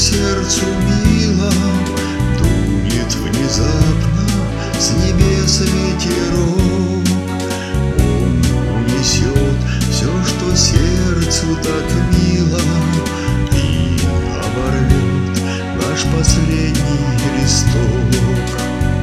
сердцу мило, дунет внезапно с небес ветерок. Он унесет все, что сердцу так мило, и оборвет наш последний листок.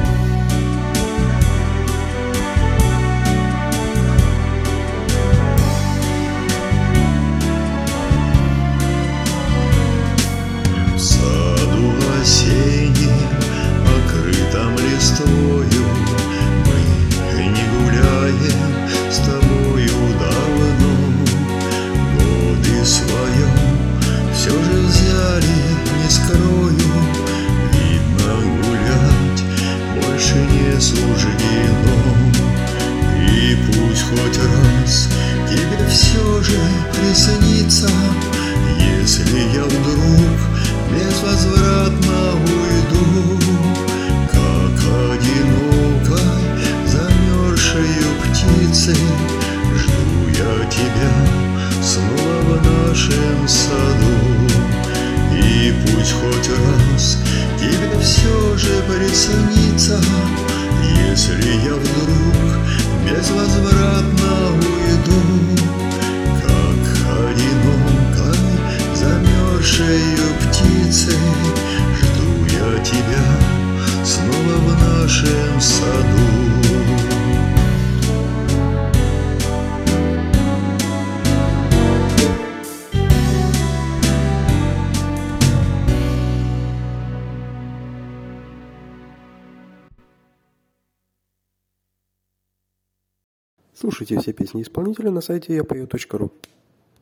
В саду осеннем, покрытом листвою, мы не гуляем с тобою давно. Годы свое все же взяли, не скрою, видно, гулять больше не суждено. И пусть хоть раз тебе все же приснится, если я вдруг безвозвратно уйду, как одинокой замерзшею птицей, жду я тебя снова в нашем саду. И пусть хоть раз тебе все же приснится, если я вдруг безвозвратно уйду, как одинокой замерзшею птицей, жду я тебя снова в нашем саду. Слушайте все песни исполнителя на сайте yapeo.ru.